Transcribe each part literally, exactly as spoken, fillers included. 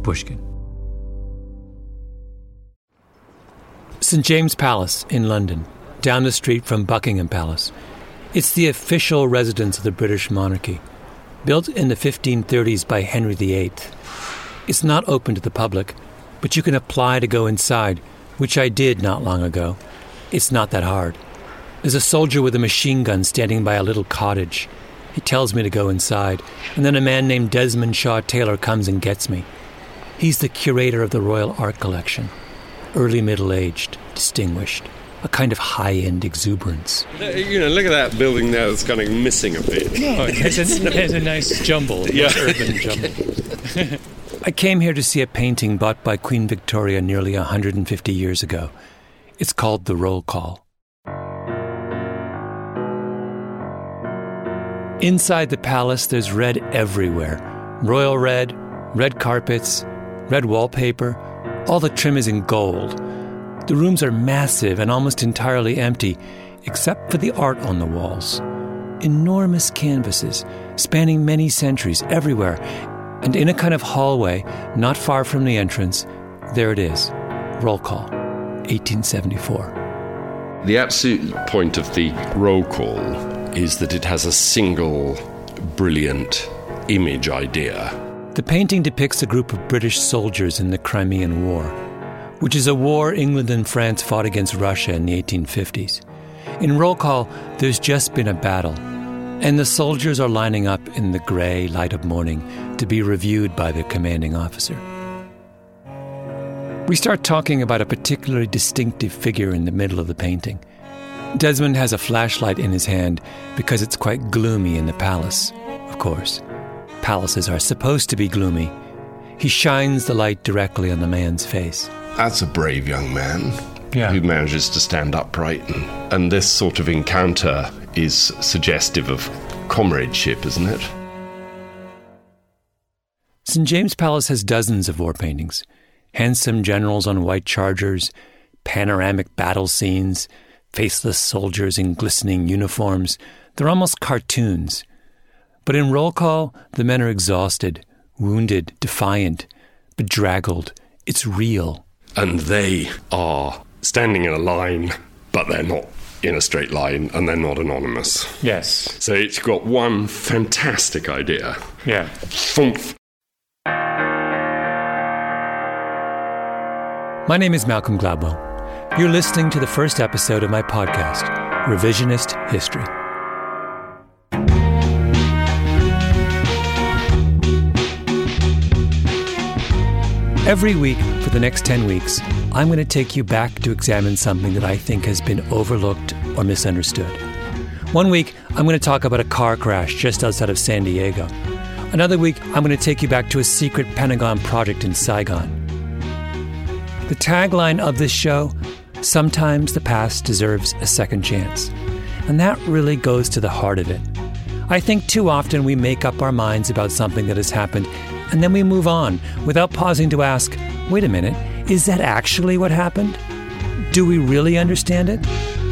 Pushkin. Saint James Palace in London, down the street from Buckingham Palace. It's the official residence of the British monarchy, built in the fifteen thirties by Henry the Eighth. It's not open to the public, but you can apply to go inside, which I did not long ago. It's not that hard. There's a soldier with a machine gun standing by a little cottage. He tells me to go inside, and then a man named Desmond Shaw Taylor comes and gets me. He's the curator of the Royal Art Collection. Early middle-aged, distinguished, a kind of high-end exuberance. You know, look at that building there that's kind of missing a bit. Oh, it has a, it has a nice jumble, yeah. urban jumble. I came here to see a painting bought by Queen Victoria nearly one hundred fifty years ago. It's called The Roll Call. Inside the palace, there's red everywhere. Royal red, red carpets, red wallpaper. All the trim is in gold. The rooms are massive and almost entirely empty, except for the art on the walls. Enormous canvases, spanning many centuries everywhere. And in a kind of hallway, not far from the entrance, there it is. Roll Call, eighteen seventy-four. The absolute point of the roll call is that it has a single brilliant image idea. The painting depicts a group of British soldiers in the Crimean War, which is a war England and France fought against Russia in the eighteen fifties. In Roll Call, there's just been a battle, and the soldiers are lining up in the grey light of morning to be reviewed by their commanding officer. We start talking about a particularly distinctive figure in the middle of the painting. Desmond has a flashlight in his hand because it's quite gloomy in the palace, of course. Palaces are supposed to be gloomy. He shines the light directly on the man's face. That's a brave young man yeah. who manages to stand upright. And, and this sort of encounter is suggestive of comradeship, isn't it? Saint James Palace has dozens of war paintings. Handsome generals on white chargers, panoramic battle scenes, faceless soldiers in glistening uniforms. They're almost cartoons. But in Roll Call, the men are exhausted, wounded, defiant, bedraggled. It's real. And they are standing in a line, but they're not in a straight line, and they're not anonymous. Yes. So it's got one fantastic idea. Yeah. Thumph. My name is Malcolm Gladwell. You're listening to the first episode of my podcast, Revisionist History. Every week for the next ten weeks, I'm going to take you back to examine something that I think has been overlooked or misunderstood. One week, I'm going to talk about a car crash just outside of San Diego. Another week, I'm going to take you back to a secret Pentagon project in Saigon. The tagline of this show, sometimes the past deserves a second chance. And that really goes to the heart of it. I think too often we make up our minds about something that has happened, and then we move on without pausing to ask, wait a minute, is that actually what happened? Do we really understand it?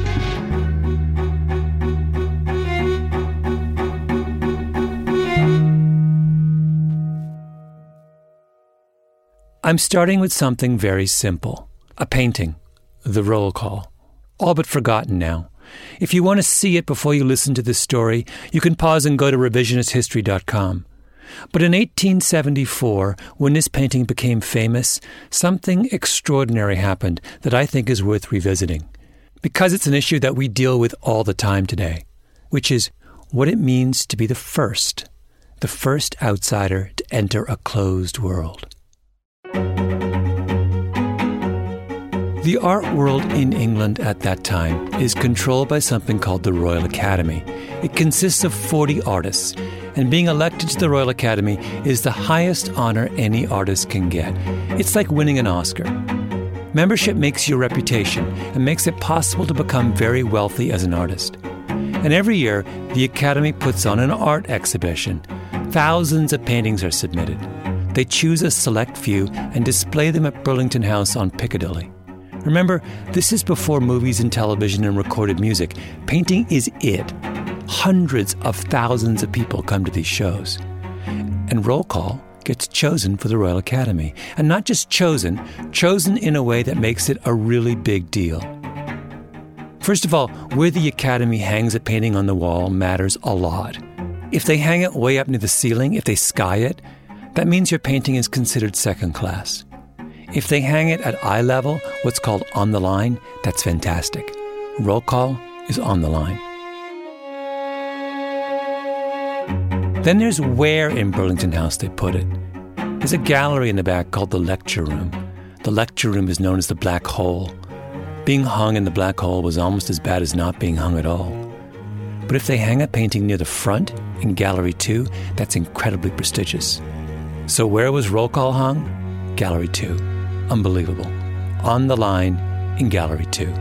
I'm starting with something very simple. A painting. The Roll Call. All but forgotten now. If you want to see it before you listen to this story, you can pause and go to revisionist history dot com. But in eighteen seventy-four, when this painting became famous, something extraordinary happened that I think is worth revisiting. Because it's an issue that we deal with all the time today, which is what it means to be the first, the first outsider to enter a closed world. The art world in England at that time is controlled by something called the Royal Academy. It consists of forty artists, and being elected to the Royal Academy is the highest honor any artist can get. It's like winning an Oscar. Membership makes you a reputation and makes it possible to become very wealthy as an artist. And every year, the Academy puts on an art exhibition. Thousands of paintings are submitted. They choose a select few and display them at Burlington House on Piccadilly. Remember, this is before movies and television and recorded music. Painting is it. Hundreds of thousands of people come to these shows. And Roll Call gets chosen for the Royal Academy. And not just chosen, chosen in a way that makes it a really big deal. First of all, where the Academy hangs a painting on the wall matters a lot. If they hang it way up near the ceiling, if they sky it, that means your painting is considered second class. If they hang it at eye level, what's called on the line, that's fantastic. Roll call is on the line. Then there's where in Burlington House they put it. There's a gallery in the back called the lecture room. The lecture room is known as the black hole. Being hung in the black hole was almost as bad as not being hung at all. But if they hang a painting near the front, in Gallery two, that's incredibly prestigious. So where was Roll Call hung? Gallery two. Unbelievable. On the line in Gallery two.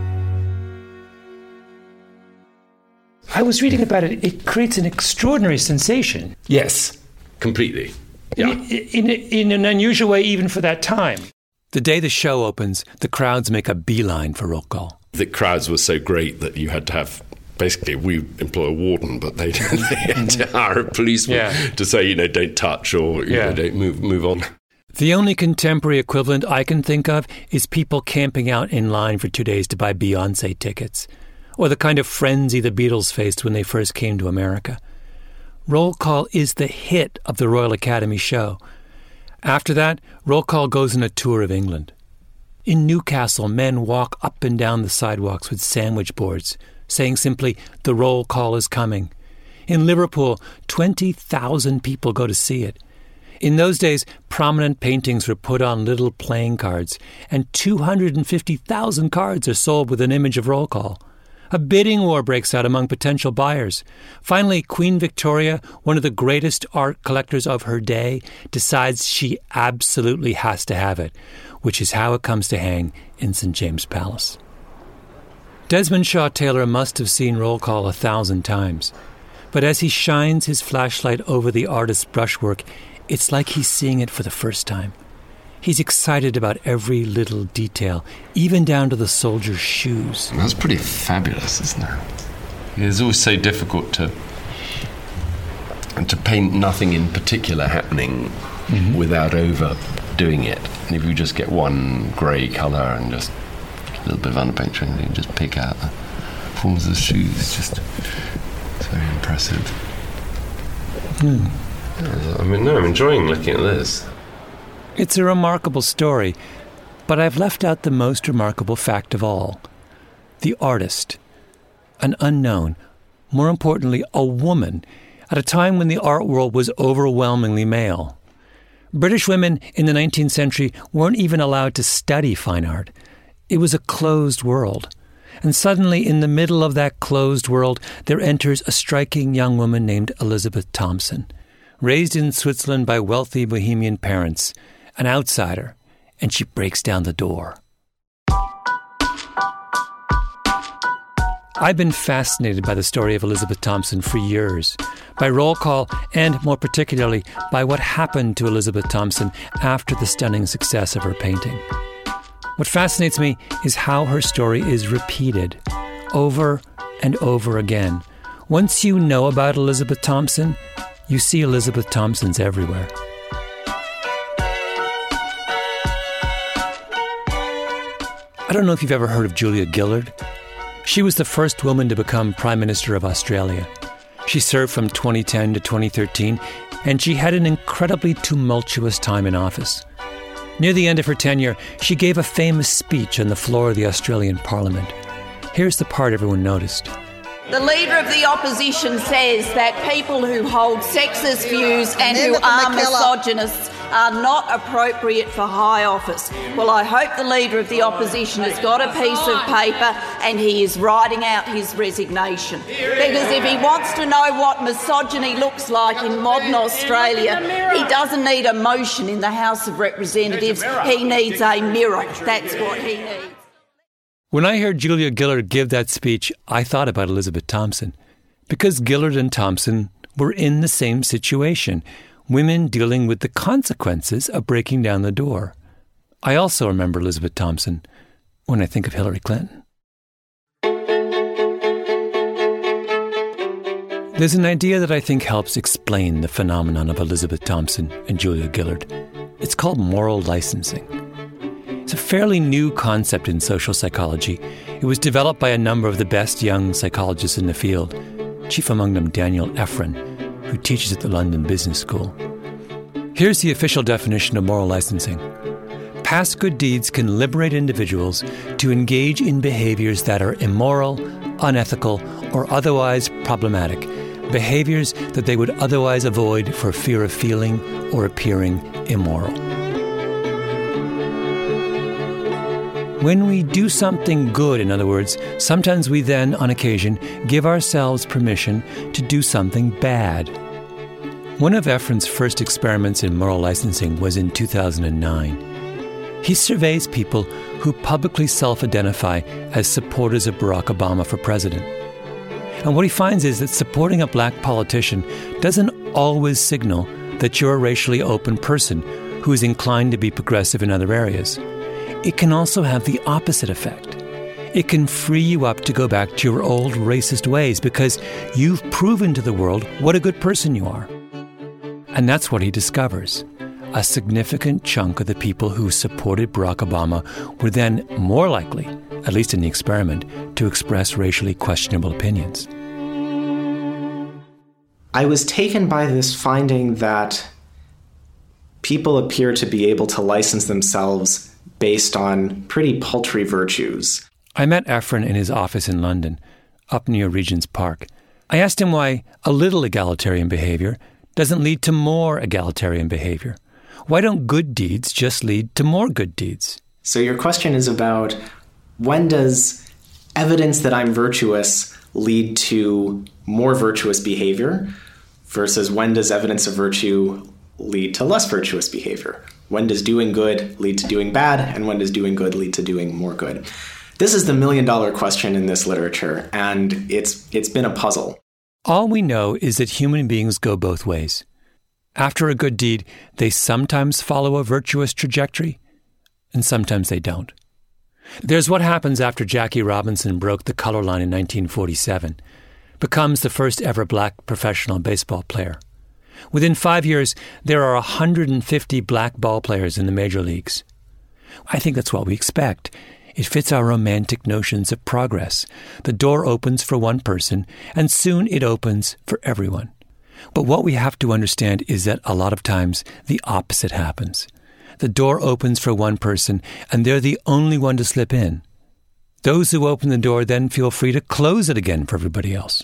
I was reading about it. It creates an extraordinary sensation. Yes, completely. Yeah. In, in, in an unusual way, even for that time. The day the show opens, the crowds make a beeline for Roll Call. The crowds were so great that you had to have, basically, we employ a warden, but they, they had to hire a policeman yeah. to say, you know, don't touch or you yeah. know, don't move, move on. The only contemporary equivalent I can think of is people camping out in line for two days to buy Beyoncé tickets, or the kind of frenzy the Beatles faced when they first came to America. Roll Call is the hit of the Royal Academy show. After that, Roll Call goes on a tour of England. In Newcastle, men walk up and down the sidewalks with sandwich boards, saying simply, "The Roll Call is coming." In Liverpool, twenty thousand people go to see it. In those days, prominent paintings were put on little playing cards, and two hundred fifty thousand cards are sold with an image of Roll Call. A bidding war breaks out among potential buyers. Finally, Queen Victoria, one of the greatest art collectors of her day, decides she absolutely has to have it, which is how it comes to hang in Saint James Palace. Desmond Shaw Taylor must have seen Roll Call a thousand times, but as he shines his flashlight over the artist's brushwork, it's like he's seeing it for the first time. He's excited about every little detail, even down to the soldier's shoes. That's pretty fabulous, isn't it? It's always so difficult to to paint nothing in particular happening mm-hmm. without overdoing it. And if you just get one grey colour and just a little bit of underpainting, you can just pick out the forms of the shoes. It's just so impressive. Hmm. I mean, no, I'm enjoying looking at this. It's a remarkable story, but I've left out the most remarkable fact of all. The artist, an unknown, more importantly, a woman, at a time when the art world was overwhelmingly male. British women in the nineteenth century weren't even allowed to study fine art. It was a closed world. And suddenly, in the middle of that closed world, there enters a striking young woman named Elizabeth Thompson, raised in Switzerland by wealthy Bohemian parents, an outsider, and she breaks down the door. I've been fascinated by the story of Elizabeth Thompson for years, by Roll Call, and more particularly by what happened to Elizabeth Thompson after the stunning success of her painting. What fascinates me is how her story is repeated over and over again. Once you know about Elizabeth Thompson, you see Elizabeth Thompsons everywhere. I don't know if you've ever heard of Julia Gillard. She was the first woman to become Prime Minister of Australia. She served from twenty ten to twenty thirteen, and she had an incredibly tumultuous time in office. Near the end of her tenure, she gave a famous speech on the floor of the Australian Parliament. Here's the part everyone noticed. The Leader of the Opposition says that people who hold sexist views and who are misogynists are not appropriate for high office. Well, I hope the Leader of the Opposition has got a piece of paper and he is writing out his resignation. Because if he wants to know what misogyny looks like in modern Australia, he doesn't need a motion in the House of Representatives. He needs a mirror. That's what he needs. When I heard Julia Gillard give that speech, I thought about Elizabeth Thompson. Because Gillard and Thompson were in the same situation, women dealing with the consequences of breaking down the door. I also remember Elizabeth Thompson when I think of Hillary Clinton. There's an idea that I think helps explain the phenomenon of Elizabeth Thompson and Julia Gillard. It's called moral licensing. It's a fairly new concept in social psychology. It was developed by a number of the best young psychologists in the field, chief among them Daniel Effron, who teaches at the London Business School. Here's the official definition of moral licensing. Past good deeds can liberate individuals to engage in behaviors that are immoral, unethical, or otherwise problematic, behaviors that they would otherwise avoid for fear of feeling or appearing immoral. When we do something good, in other words, sometimes we then, on occasion, give ourselves permission to do something bad. One of Effron's first experiments in moral licensing was in two thousand nine. He surveys people who publicly self-identify as supporters of Barack Obama for president. And what he finds is that supporting a black politician doesn't always signal that you're a racially open person who is inclined to be progressive in other areas. It can also have the opposite effect. It can free you up to go back to your old racist ways because you've proven to the world what a good person you are. And that's what he discovers. A significant chunk of the people who supported Barack Obama were then more likely, at least in the experiment, to express racially questionable opinions. I was taken by this finding that people appear to be able to license themselves based on pretty paltry virtues. I met Effron in his office in London, up near Regent's Park. I asked him why a little egalitarian behavior doesn't lead to more egalitarian behavior. Why don't good deeds just lead to more good deeds? So your question is about when does evidence that I'm virtuous lead to more virtuous behavior versus when does evidence of virtue lead to less virtuous behavior? When does doing good lead to doing bad, and when does doing good lead to doing more good? This is the million-dollar question in this literature, and it's it's been a puzzle. All we know is that human beings go both ways. After a good deed, they sometimes follow a virtuous trajectory, and sometimes they don't. There's what happens after Jackie Robinson broke the color line in nineteen forty-seven, becomes the first ever black professional baseball player. Within five years, there are one hundred fifty black ball players in the major leagues. I think that's what we expect. It fits our romantic notions of progress. The door opens for one person, and soon it opens for everyone. But what we have to understand is that a lot of times the opposite happens. The door opens for one person, and they're the only one to slip in. Those who open the door then feel free to close it again for everybody else.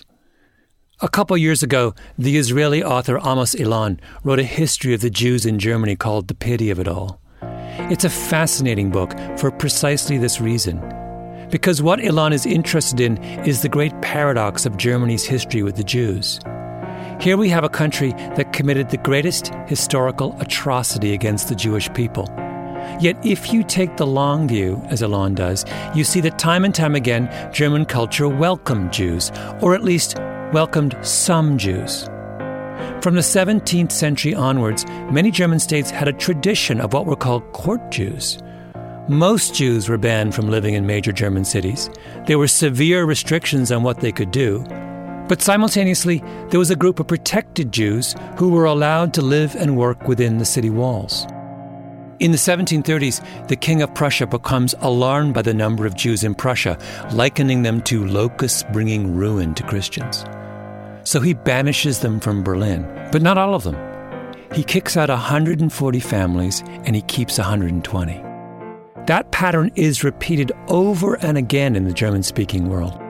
A couple years ago, the Israeli author Amos Ilan wrote a history of the Jews in Germany called The Pity of It All. It's a fascinating book for precisely this reason. Because what Ilan is interested in is the great paradox of Germany's history with the Jews. Here we have a country that committed the greatest historical atrocity against the Jewish people. Yet if you take the long view, as Ilan does, you see that time and time again, German culture welcomed Jews, or at least welcomed some Jews. From the seventeenth century onwards, many German states had a tradition of what were called court Jews. Most Jews were banned from living in major German cities. There were severe restrictions on what they could do. But simultaneously, there was a group of protected Jews who were allowed to live and work within the city walls. In the seventeen thirties, the King of Prussia becomes alarmed by the number of Jews in Prussia, likening them to locusts bringing ruin to Christians. So he banishes them from Berlin, but not all of them. He kicks out one hundred forty families, and he keeps one hundred twenty. That pattern is repeated over and again in the German-speaking world.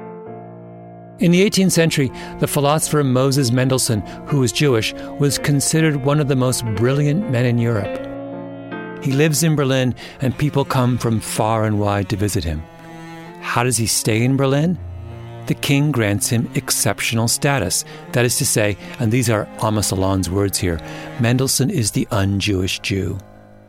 In the eighteenth century, the philosopher Moses Mendelssohn, who was Jewish, was considered one of the most brilliant men in Europe. He lives in Berlin, and people come from far and wide to visit him. How does he stay in Berlin? The king grants him exceptional status. That is to say, and these are Amos Ilan's words here, Mendelssohn is the un-Jewish Jew.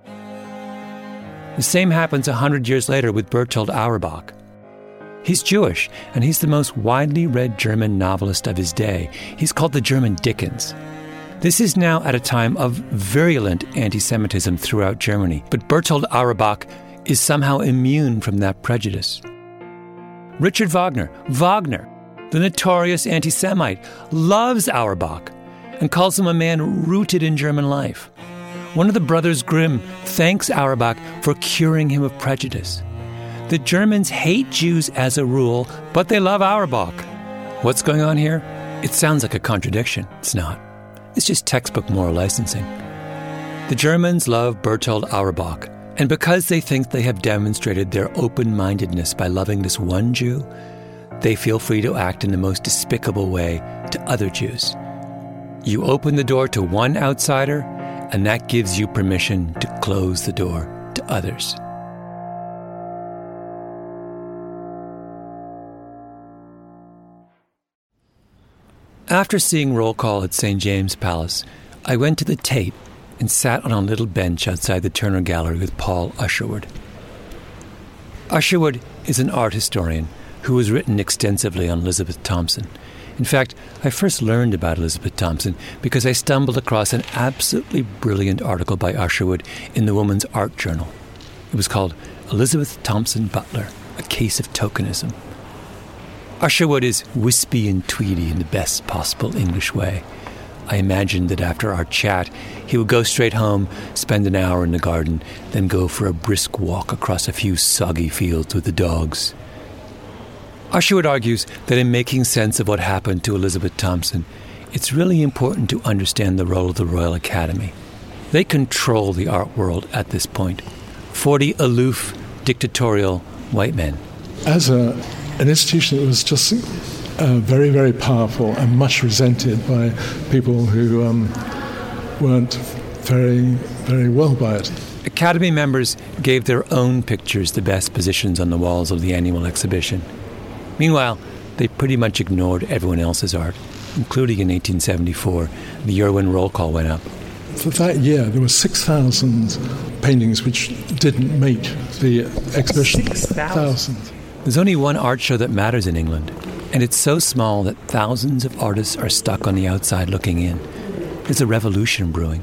The same happens a hundred years later with Bertolt Auerbach. He's Jewish, and he's the most widely read German novelist of his day. He's called the German Dickens. This is now at a time of virulent anti-Semitism throughout Germany, but Bertolt Auerbach is somehow immune from that prejudice. Richard Wagner, Wagner, the notorious anti-Semite, loves Auerbach and calls him a man rooted in German life. One of the brothers Grimm thanks Auerbach for curing him of prejudice. The Germans hate Jews as a rule, but they love Auerbach. What's going on here? It sounds like a contradiction. It's not. It's just textbook moral licensing. The Germans love Bertold Auerbach, and because they think they have demonstrated their open-mindedness by loving this one Jew, they feel free to act in the most despicable way to other Jews. You open the door to one outsider, and that gives you permission to close the door to others. After seeing Roll Call at Saint James Palace, I went to the Tate and sat on a little bench outside the Turner Gallery with Paul Usherwood. Usherwood is an art historian who has written extensively on Elizabeth Thompson. In fact, I first learned about Elizabeth Thompson because I stumbled across an absolutely brilliant article by Usherwood in the Woman's Art Journal. It was called Elizabeth Thompson Butler, A Case of Tokenism. Usherwood is wispy and tweedy in the best possible English way. I imagined that after our chat, he would go straight home, spend an hour in the garden, then go for a brisk walk across a few soggy fields with the dogs. Usherwood argues that in making sense of what happened to Elizabeth Thompson, it's really important to understand the role of the Royal Academy. They control the art world at this point. Forty aloof, dictatorial white men. As a An institution that was just uh, very, very powerful and much resented by people who um, weren't very, very well by it. Academy members gave their own pictures the best positions on the walls of the annual exhibition. Meanwhile, they pretty much ignored everyone else's art, including in eighteen seventy-four, the year when Roll Call went up. For that year, there were six thousand paintings which didn't make the exhibition. six thousand? There's only one art show that matters in England, and it's so small that thousands of artists are stuck on the outside looking in. There's a revolution brewing.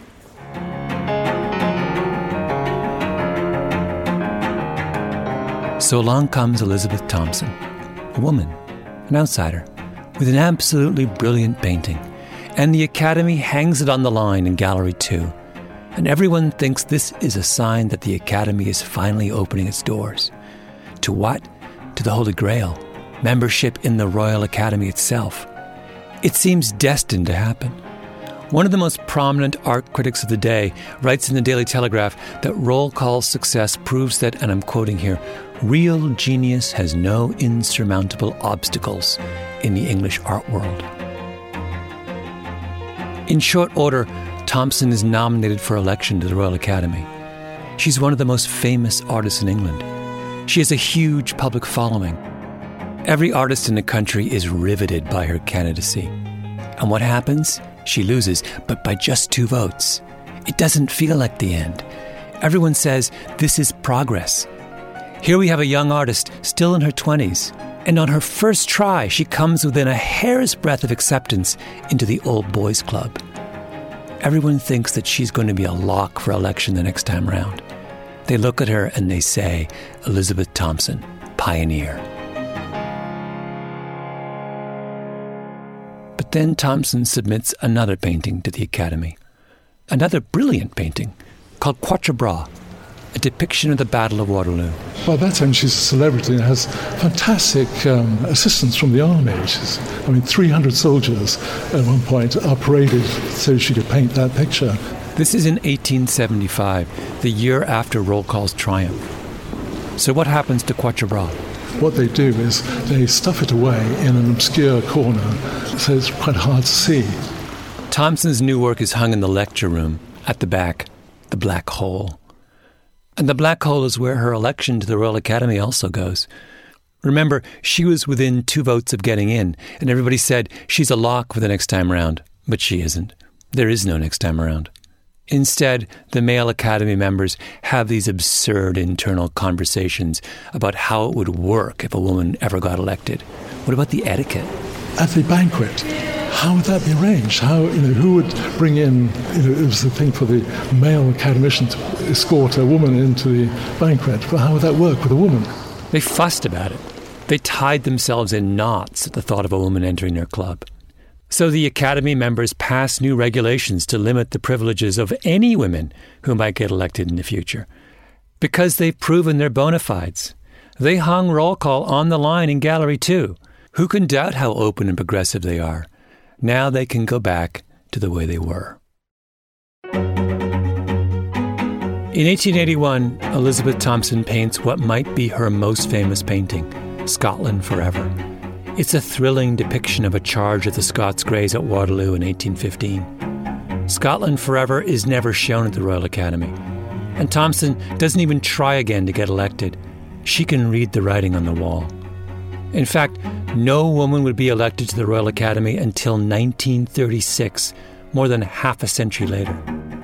So along comes Elizabeth Thompson, a woman, an outsider, with an absolutely brilliant painting, and the Academy hangs it on the line in Gallery two, and everyone thinks this is a sign that the Academy is finally opening its doors. To what? To the Holy Grail, membership in the Royal Academy itself. It seems destined to happen. One of the most prominent art critics of the day writes in the Daily Telegraph that Roll Call's success proves that, and I'm quoting here, real genius has no insurmountable obstacles in the English art world. In short order, Thompson is nominated for election to the Royal Academy. She's one of the most famous artists in England. She has a huge public following. Every artist in the country is riveted by her candidacy. And what happens? She loses, but by just two votes. It doesn't feel like the end. Everyone says this is progress. Here we have a young artist, still in her twenties, and on her first try, she comes within a hair's breadth of acceptance into the Old Boys Club. Everyone thinks that she's going to be a lock for election the next time round. They look at her and they say, Elizabeth Thompson, pioneer. But then Thompson submits another painting to the Academy. Another brilliant painting called Quatre Bras, a depiction of the Battle of Waterloo. By that time, she's a celebrity and has fantastic um, assistance from the army. Which is, I mean, three hundred soldiers at one point are paraded so she could paint that picture. This is in eighteen seventy-five, the year after Roll Call's triumph. So what happens to Quatre Bras? What they do is they stuff it away in an obscure corner, so it's quite hard to see. Thompson's new work is hung in the lecture room, at the back, the Black Hole. And the Black Hole is where her election to the Royal Academy also goes. Remember, she was within two votes of getting in, and everybody said she's a lock for the next time around. But she isn't. There is no next time around. Instead, the male Academy members have these absurd internal conversations about how it would work if a woman ever got elected. What about the etiquette? At the banquet, how would that be arranged? How, you know, who would bring in, you know, it was the thing for the male academician to escort a woman into the banquet, but how would that work with a woman? They fussed about it. They tied themselves in knots at the thought of a woman entering their club. So the Academy members passed new regulations to limit the privileges of any women who might get elected in the future. Because they've proven their bona fides. They hung roll call on the line in Gallery two. Who can doubt how open and progressive they are? Now they can go back to the way they were. In eighteen eighty-one, Elizabeth Thompson paints what might be her most famous painting, Scotland Forever. It's a thrilling depiction of a charge of the Scots Greys at Waterloo in eighteen fifteen. Scotland Forever is never shown at the Royal Academy, and Thompson doesn't even try again to get elected. She can read the writing on the wall. In fact, no woman would be elected to the Royal Academy until nineteen thirty-six, more than half a century later.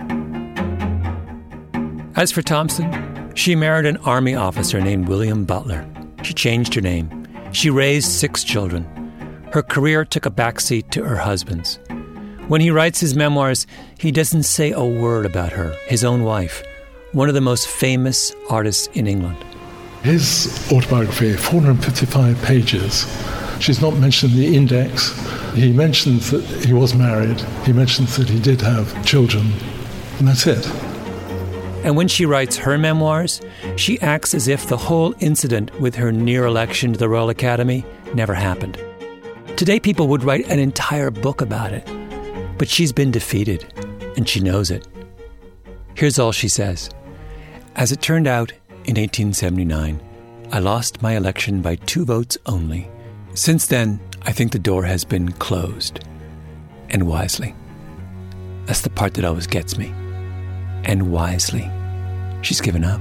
As for Thompson, she married an army officer named William Butler. She changed her name. She raised six children. Her career took a backseat to her husband's. When he writes his memoirs, he doesn't say a word about her, his own wife, one of the most famous artists in England. His autobiography, four hundred fifty-five pages. She's not mentioned in the index. He mentions that he was married. He mentions that he did have children. And that's it. And when she writes her memoirs, she acts as if the whole incident with her near election to the Royal Academy never happened. Today, people would write an entire book about it. But she's been defeated, and she knows it. Here's all she says. As it turned out, in eighteen seventy-nine, I lost my election by two votes only. Since then, I think the door has been closed. And wisely. That's the part that always gets me. And wisely. She's given up.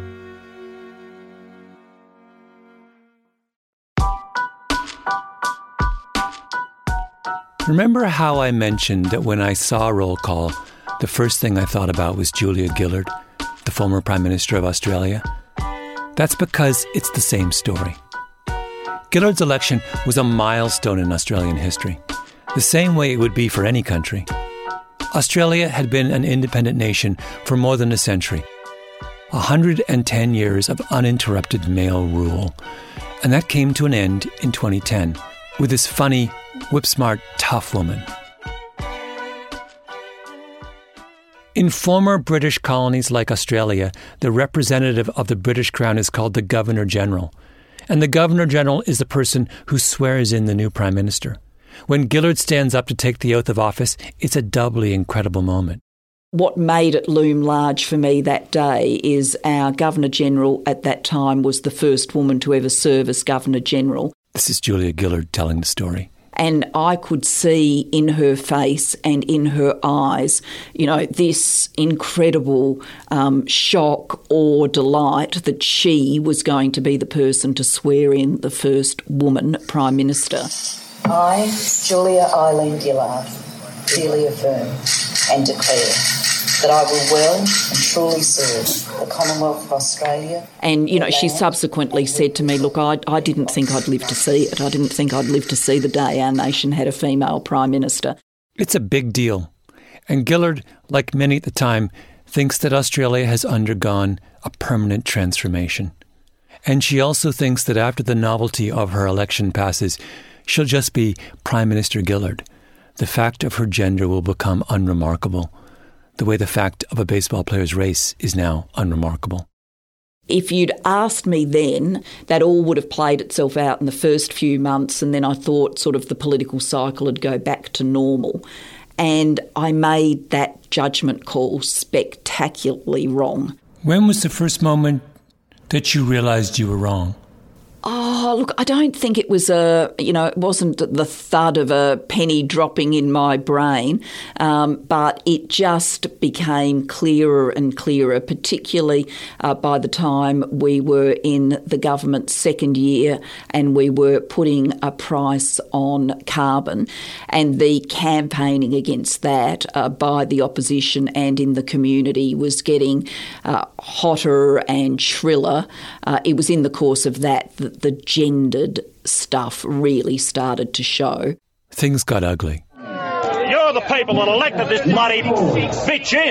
Remember how I mentioned that when I saw roll call, the first thing I thought about was Julia Gillard, the former Prime Minister of Australia? That's because it's the same story. Gillard's election was a milestone in Australian history, the same way it would be for any country. Australia had been an independent nation for more than a century. one hundred ten years of uninterrupted male rule. And that came to an end in twenty ten with this funny, whip-smart, tough woman. In former British colonies like Australia, the representative of the British Crown is called the Governor-General. And the Governor-General is the person who swears in the new Prime Minister. When Gillard stands up to take the oath of office, it's a doubly incredible moment. What made it loom large for me that day is our Governor-General at that time was the first woman to ever serve as Governor-General. This is Julia Gillard telling the story. And I could see in her face and in her eyes, you know, this incredible um, shock or delight that she was going to be the person to swear in the first woman Prime Minister. I, Julia Eileen Gillard, dearly affirm and declare that I will well and truly serve the Commonwealth of Australia. And, you know, she subsequently said to me, look, I, I didn't think I'd live to see it. I didn't think I'd live to see the day our nation had a female Prime Minister. It's a big deal. And Gillard, like many at the time, thinks that Australia has undergone a permanent transformation. And she also thinks that after the novelty of her election passes, she'll just be Prime Minister Gillard. The fact of her gender will become unremarkable, the way the fact of a baseball player's race is now unremarkable. If you'd asked me then, that all would have played itself out in the first few months, and then I thought sort of the political cycle would go back to normal. And I made that judgment call spectacularly wrong. When was the first moment that you realised you were wrong? Oh, look, I don't think it was a, you know, it wasn't the thud of a penny dropping in my brain, um, but it just became clearer and clearer, particularly uh, by the time we were in the government's second year and we were putting a price on carbon, and the campaigning against that uh, by the opposition and in the community was getting uh, hotter and shriller. Uh, it was in the course of that that the gendered stuff really started to show. Things got ugly. You're the people that elected this bloody bitch in.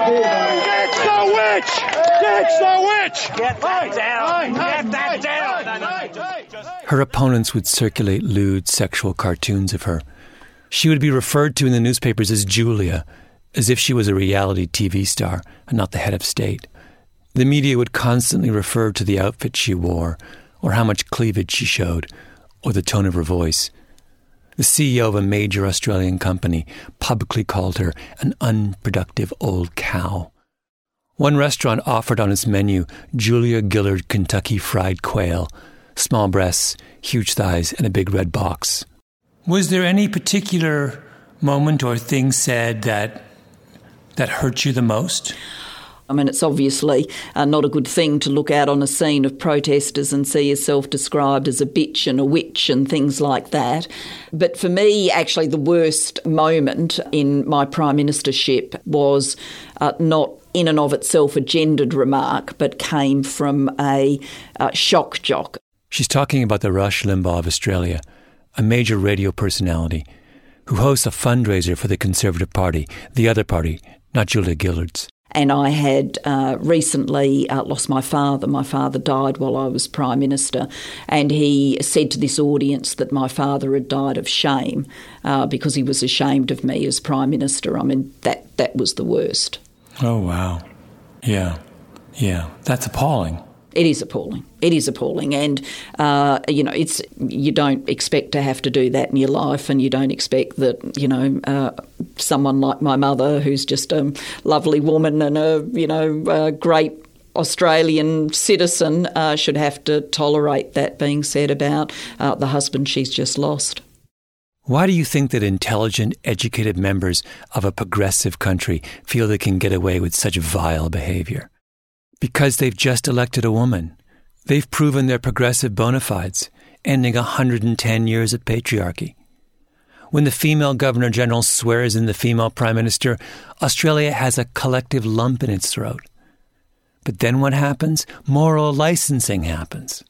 Get the witch! Get the witch! Get that down! Get that down! Her opponents would circulate lewd sexual cartoons of her. She would be referred to in the newspapers as Julia, as if she was a reality T V star and not the head of state. The media would constantly refer to the outfit she wore, or how much cleavage she showed, or the tone of her voice. The C E O of a major Australian company publicly called her an unproductive old cow. One restaurant offered on its menu Julia Gillard Kentucky Fried Quail, small breasts, huge thighs, and a big red box. Was there any particular moment or thing said that that hurt you the most? I mean, it's obviously uh, not a good thing to look out on a scene of protesters and see yourself described as a bitch and a witch and things like that. But for me, actually, the worst moment in my prime ministership was uh, not in and of itself a gendered remark, but came from a uh, shock jock. She's talking about the Rush Limbaugh of Australia, a major radio personality who hosts a fundraiser for the Conservative Party, the other party, not Julia Gillard's. And I had uh, recently uh, lost my father. My father died while I was Prime Minister, and he said to this audience that my father had died of shame uh, because he was ashamed of me as Prime Minister. I mean, that, that was the worst. Oh, wow. Yeah. Yeah. That's appalling. It is appalling. It is appalling. And, uh, you know, it's you don't expect to have to do that in your life, and you don't expect that, you know, uh, someone like my mother, who's just a lovely woman and a, you know, a great Australian citizen, uh, should have to tolerate that being said about uh, the husband she's just lost. Why do you think that intelligent, educated members of a progressive country feel they can get away with such vile behaviour? Because they've just elected a woman. They've proven their progressive bona fides, ending one hundred ten years of patriarchy. When the female Governor-General swears in the female Prime Minister, Australia has a collective lump in its throat. But then what happens? Moral licensing happens.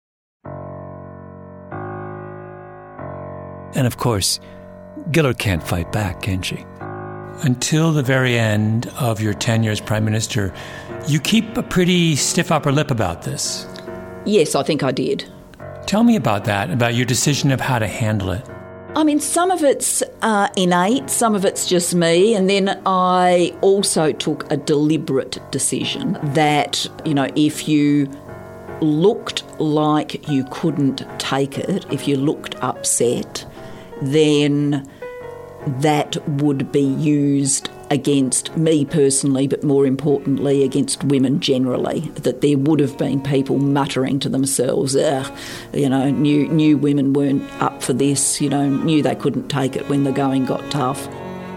And of course, Gillard can't fight back, can she? Until the very end of your tenure as Prime Minister, you keep a pretty stiff upper lip about this. Yes, I think I did. Tell me about that, about your decision of how to handle it. I mean, some of it's uh, innate, some of it's just me, and then I also took a deliberate decision that, you know, if you looked like you couldn't take it, if you looked upset, then that would be used against me personally, but more importantly against women generally, that there would have been people muttering to themselves, Ugh, you know, knew, knew women weren't up for this, you know, knew they couldn't take it when the going got tough.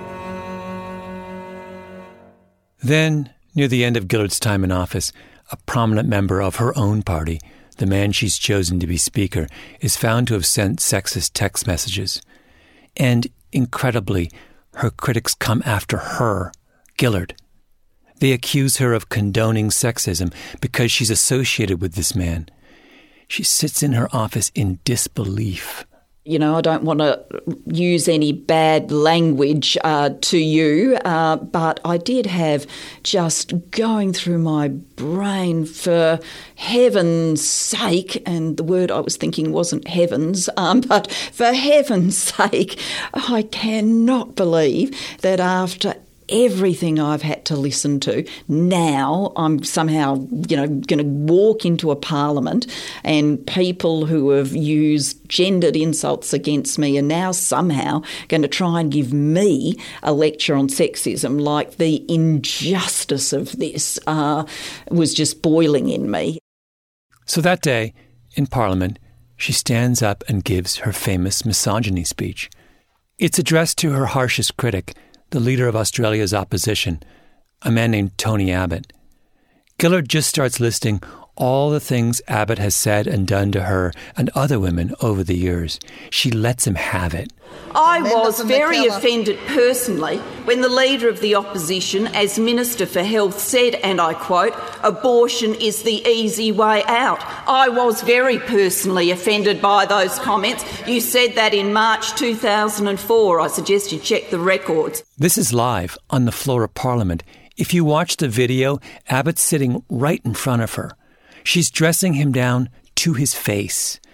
Then, near the end of Gillard's time in office, a prominent member of her own party, the man she's chosen to be Speaker, is found to have sent sexist text messages. And, incredibly, her critics come after her, Gillard. They accuse her of condoning sexism because she's associated with this man. She sits in her office in disbelief. You know, I don't want to use any bad language uh, to you, uh, but I did have just going through my brain, for heaven's sake, and the word I was thinking wasn't heavens, um, but for heaven's sake, I cannot believe that after everything I've had to listen to, now I'm somehow, you know, going to walk into a parliament and people who have used gendered insults against me are now somehow going to try and give me a lecture on sexism. Like, the injustice of this uh, was just boiling in me. So that day, in Parliament, she stands up and gives her famous misogyny speech. It's addressed to her harshest critic, the leader of Australia's opposition, a man named Tony Abbott. Gillard just starts listing all the things Abbott has said and done to her and other women over the years. She lets him have it. I was very offended personally when the Leader of the Opposition, as Minister for Health, said, and I quote, "Abortion is the easy way out." I was very personally offended by those comments. You said that in March two thousand four. I suggest you check the records. This is live on the floor of Parliament. If you watch the video, Abbott's sitting right in front of her. She's dressing him down to his face.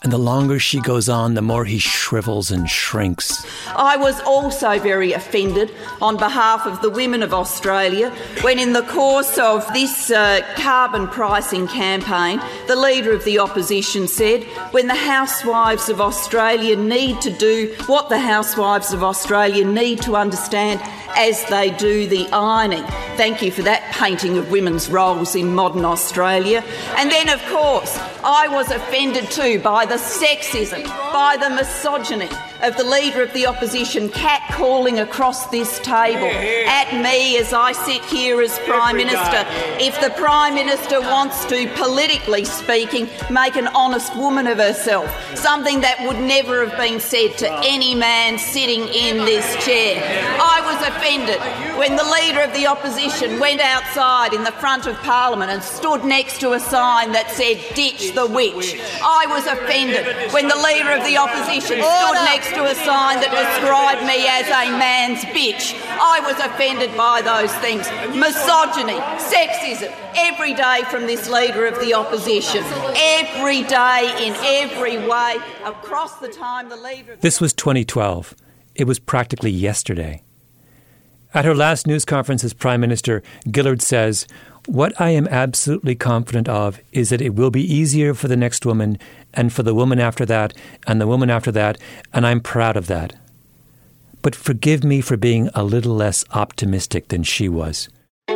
And the longer she goes on, the more he shrivels and shrinks. I was also very offended on behalf of the women of Australia when in the course of this uh, carbon pricing campaign, the Leader of the Opposition said, when the housewives of Australia need to do what the housewives of Australia need to understand as they do the ironing. Thank you for that painting of women's roles in modern Australia. And then, of course, I was offended too by the sexism, by the misogyny of the Leader of the Opposition catcalling across this table at me as I sit here as Prime Minister. If the Prime Minister wants to, politically speaking, make an honest woman of herself, something that would never have been said to any man sitting in this chair. I was offended when the Leader of the Opposition went outside in the front of Parliament and stood next to a sign that said, "Ditch the witch." I was offended when the Leader of the Opposition stood next to a sign that described me as a man's bitch. I was offended by those things. Misogyny, sexism, every day from this Leader of the Opposition. Every day, in every way, across the time the Leader of... This was twenty twelve. It was practically yesterday. At her last news conference as Prime Minister, Gillard says, "What I am absolutely confident of is that it will be easier for the next woman and for the woman after that and the woman after that, and I'm proud of that. But forgive me for being a little less optimistic than she was."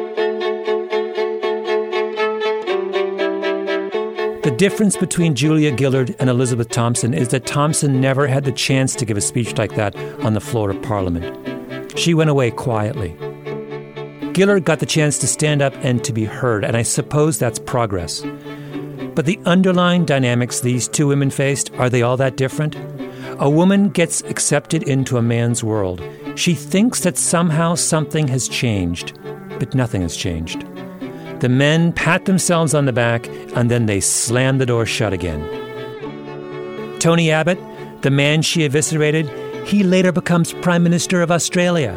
The difference between Julia Gillard and Elizabeth Thompson is that Thompson never had the chance to give a speech like that on the floor of Parliament. She went away quietly. Gillard got the chance to stand up and to be heard, and I suppose that's progress. But the underlying dynamics these two women faced, are they all that different? A woman gets accepted into a man's world. She thinks that somehow something has changed, but nothing has changed. The men pat themselves on the back, and then they slam the door shut again. Tony Abbott, the man she eviscerated, he later becomes Prime Minister of Australia.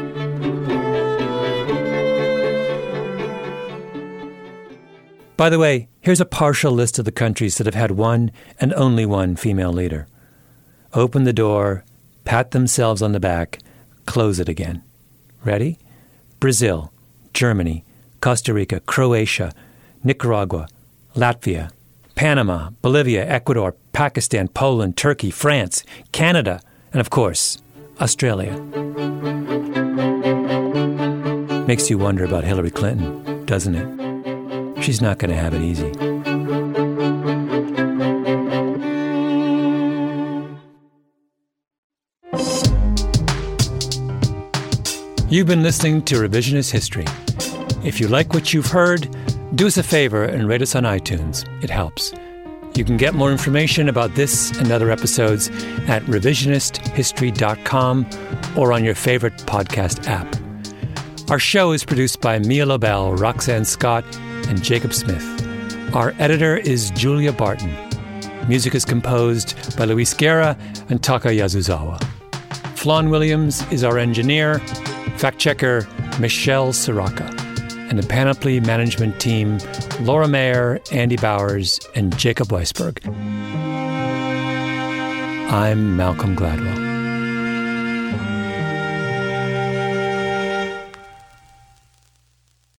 By the way, here's a partial list of the countries that have had one and only one female leader. Open the door, pat themselves on the back, close it again. Ready? Brazil, Germany, Costa Rica, Croatia, Nicaragua, Latvia, Panama, Bolivia, Ecuador, Pakistan, Poland, Turkey, France, Canada, and of course, Australia. Makes you wonder about Hillary Clinton, doesn't it? She's not going to have it easy. You've been listening to Revisionist History. If you like what you've heard, do us a favor and rate us on iTunes. It helps. You can get more information about this and other episodes at revisionist history dot com or on your favorite podcast app. Our show is produced by Mia Lobel, Roxanne Scott, and Jacob Smith. Our editor is Julia Barton. Music is composed by Luis Guerra and Taka Yasuzawa. Flawn Williams is our engineer, fact-checker Michelle Siraka, and the Panoply management team, Laura Mayer, Andy Bowers, and Jacob Weisberg. I'm Malcolm Gladwell.